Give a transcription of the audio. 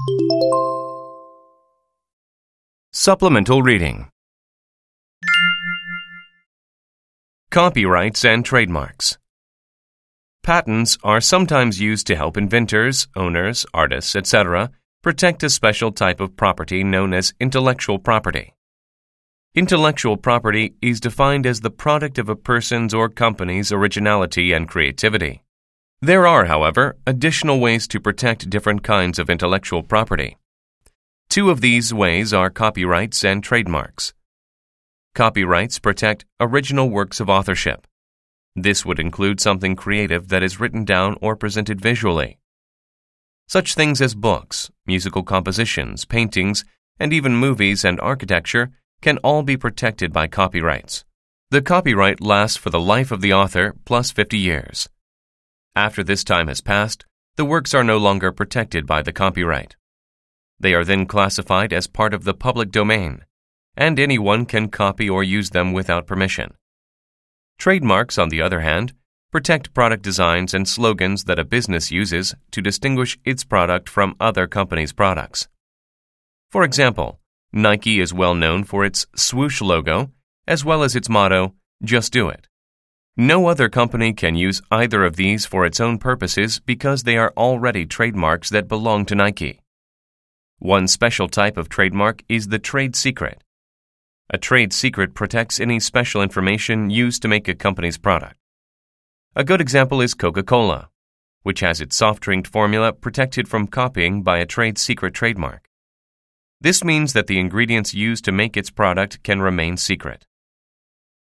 Supplemental reading. Copyrights and trademarks. Patents are sometimes used to help inventors, owners, artists, etc. protect a special type of property known as intellectual property. Intellectual property is defined as the product of a person's or company's originality and creativity. There are, however, additional ways to protect different kinds of intellectual property. Two of these ways are copyrights and trademarks. Copyrights protect original works of authorship. This would include something creative that is written down or presented visually. Such things as books, musical compositions, paintings, and even movies and architecture can all be protected by copyrights. The copyright lasts for the life of the author plus 50 years. After this time has passed, the works are no longer protected by the copyright. They are then classified as part of the public domain, and anyone can copy or use them without permission. Trademarks, on the other hand, protect product designs and slogans that a business uses to distinguish its product from other companies' products. For example, Nike is well known for its swoosh logo, as well as its motto, "Just do it." No other company can use either of these for its own purposes because they are already trademarks that belong to Nike. One special type of trademark is the trade secret. A trade secret protects any special information used to make a company's product. A good example is Coca-Cola, which has its soft drink formula protected from copying by a trade secret trademark. This means that the ingredients used to make its product can remain secret.